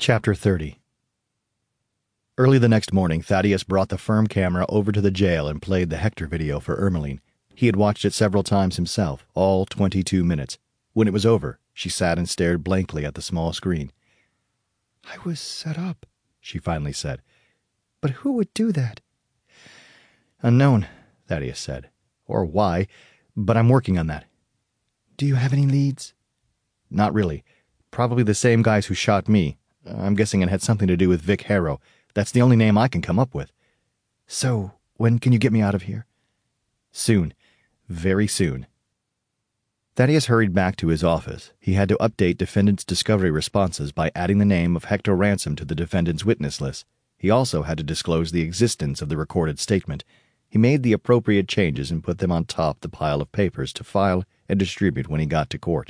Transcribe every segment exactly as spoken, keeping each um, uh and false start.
Chapter thirty. Early the next morning, Thaddeus brought the firm camera over to the jail and played the Hector video for Ermeline. He had watched it several times himself, all twenty-two minutes. When it was over, she sat and stared blankly at the small screen. "I was set up," she finally said. "But who would do that?" "Unknown," Thaddeus said. "Or why, but I'm working on that." "Do you have any leads?" "Not really. Probably the same guys who shot me. I'm guessing it had something to do with Vic Harrow. That's the only name I can come up with." "So, when can you get me out of here?" "Soon. Very soon." Thaddeus hurried back to his office. He had to update defendant's discovery responses by adding the name of Hector Ransom to the defendant's witness list. He also had to disclose the existence of the recorded statement. He made the appropriate changes and put them on top the pile of papers to file and distribute when he got to court.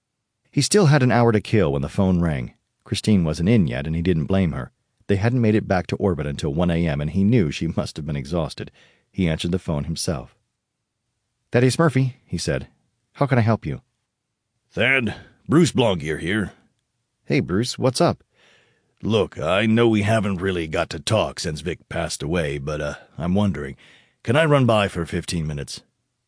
He still had an hour to kill when the phone rang. Christine wasn't in yet, and he didn't blame her. They hadn't made it back to orbit until one a.m., and he knew she must have been exhausted. He answered the phone himself. "Thaddeus Murphy," he said. "How can I help you?" "Thad, Bruce Blongier here." "Hey, Bruce, what's up?" "Look, I know we haven't really got to talk since Vic passed away, but uh, I'm wondering, can I run by for fifteen minutes?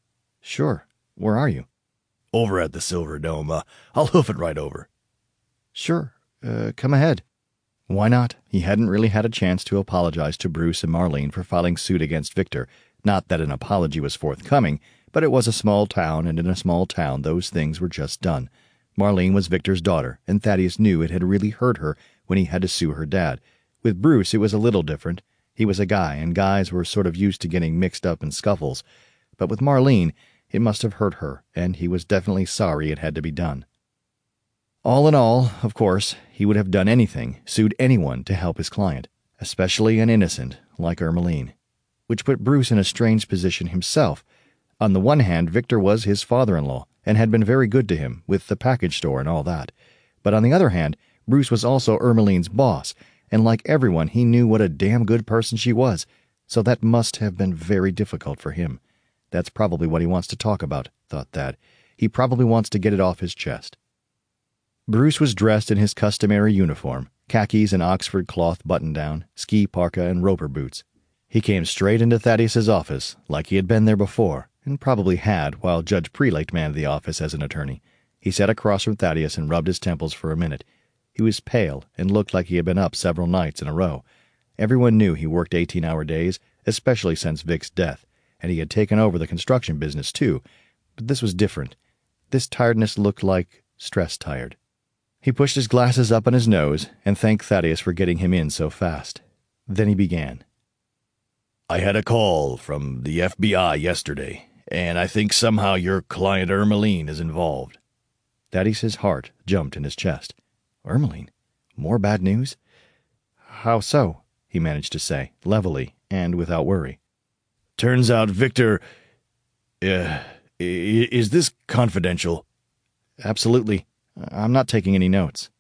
"Sure. Where are you?" "Over at the Silver Dome. Uh, I'll hoof it right over." "Sure. Uh, come ahead." Why not? He hadn't really had a chance to apologize to Bruce and Marlene for filing suit against Victor. Not that an apology was forthcoming, but it was a small town, and in a small town those things were just done. Marlene was Victor's daughter, and Thaddeus knew it had really hurt her when he had to sue her dad. With Bruce, it was a little different. He was a guy, and guys were sort of used to getting mixed up in scuffles. But with Marlene, it must have hurt her, and he was definitely sorry it had to be done. All in all, of course, he would have done anything, sued anyone to help his client, especially an innocent like Ermeline. Which put Bruce in a strange position himself. On the one hand, Victor was his father-in-law, and had been very good to him, with the package store and all that. But on the other hand, Bruce was also Ermeline's boss, and like everyone, he knew what a damn good person she was, so that must have been very difficult for him. That's probably what he wants to talk about, thought Thad. He probably wants to get it off his chest. Bruce was dressed in his customary uniform, khakis and Oxford cloth button-down, ski parka and roper boots. He came straight into Thaddeus's office, like he had been there before, and probably had, while Judge Prelate manned the office as an attorney. He sat across from Thaddeus and rubbed his temples for a minute. He was pale and looked like he had been up several nights in a row. Everyone knew he worked eighteen-hour days, especially since Vic's death, and he had taken over the construction business too, but this was different. This tiredness looked like stress-tired. He pushed his glasses up on his nose and thanked Thaddeus for getting him in so fast. Then he began. "I had a call from the F B I yesterday, and I think somehow your client Ermeline is involved." Thaddeus's heart jumped in his chest. Ermeline? More bad news? "How so?" he managed to say, levelly and without worry. "Turns out Victor... Uh, is this confidential?" "Absolutely. I'm not taking any notes."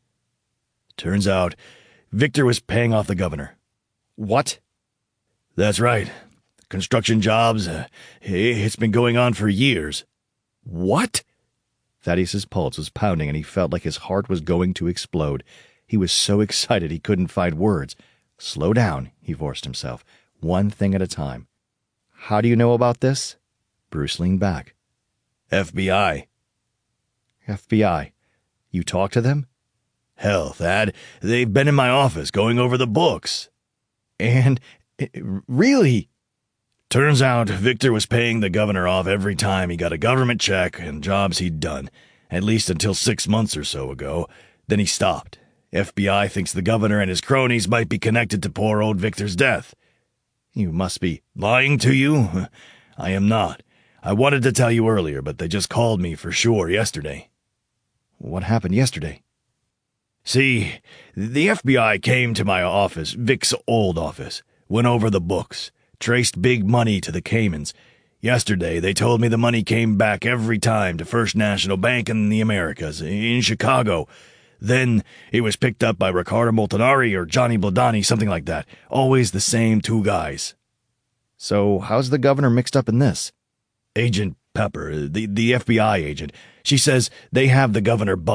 "Turns out Victor was paying off the governor." "What?" "That's right. Construction jobs. Uh, it's been going on for years." "What?" Thaddeus's pulse was pounding, and he felt like his heart was going to explode. He was so excited he couldn't find words. "Slow down," he forced himself. "One thing at a time." "How do you know about this?" Bruce leaned back. F B I. F B I. You talked to them? "Hell, Thad, they've been in my office going over the books." "And... really?" "Turns out Victor was paying the governor off every time he got a government check and jobs he'd done, at least until six months or so ago. Then he stopped. F B I thinks the governor and his cronies might be connected to poor old Victor's death." "You must be..." "Lying to you? I am not. I wanted to tell you earlier, but they just called me for sure yesterday." "What happened yesterday?" "See, the F B I came to my office, Vic's old office, went over the books, traced big money to the Caymans. Yesterday, they told me the money came back every time to First National Bank in the Americas, in Chicago. Then it was picked up by Riccardo Montanari or Johnny Bladani, something like that. Always the same two guys." "So how's the governor mixed up in this?" "Agent Pepper, the, the F B I agent, she says they have the governor bugged.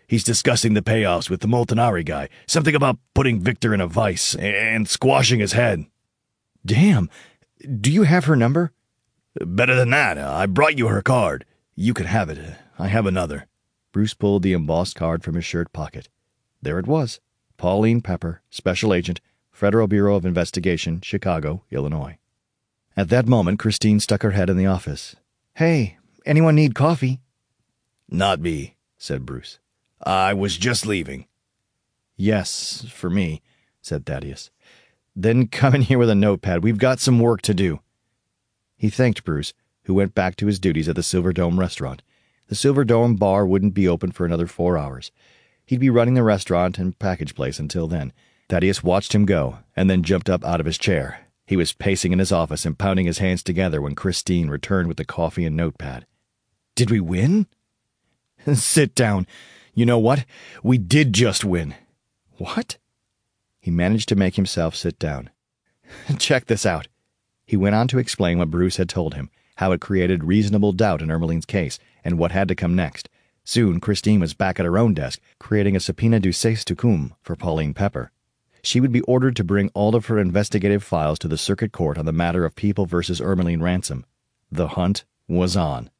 He's discussing the payoffs with the Moltenari guy. Something about putting Victor in a vice and squashing his head. Damn. Do you have her number? Better than that. I brought you her card. You can have it. I have another. Bruce pulled the embossed card from his shirt pocket. There it was. Pauline Pepper, Special Agent, Federal Bureau of Investigation, Chicago, Illinois. At that moment, Christine stuck her head in the office. Hey, anyone need coffee? Not me, said Bruce. I was just leaving. Yes, for me, said Thaddeus. Then come in here with a notepad. We've got some work to do. He thanked Bruce, who went back to his duties at the Silver Dome restaurant. The Silver Dome bar wouldn't be open for another four hours. He'd be running the restaurant and package place until then. Thaddeus watched him go, and then jumped up out of his chair. He was pacing in his office and pounding his hands together when Christine returned with the coffee and notepad. Did we win? Sit down. You know what? We did just win. What? He managed to make himself sit down. Check this out. He went on to explain what Bruce had told him, how it created reasonable doubt in Ermeline's case, and what had to come next. Soon, Christine was back at her own desk, creating a subpoena duces tecum for Pauline Pepper. She would be ordered to bring all of her investigative files to the circuit court on the matter of People versus Ermeline Ransom. The hunt was on.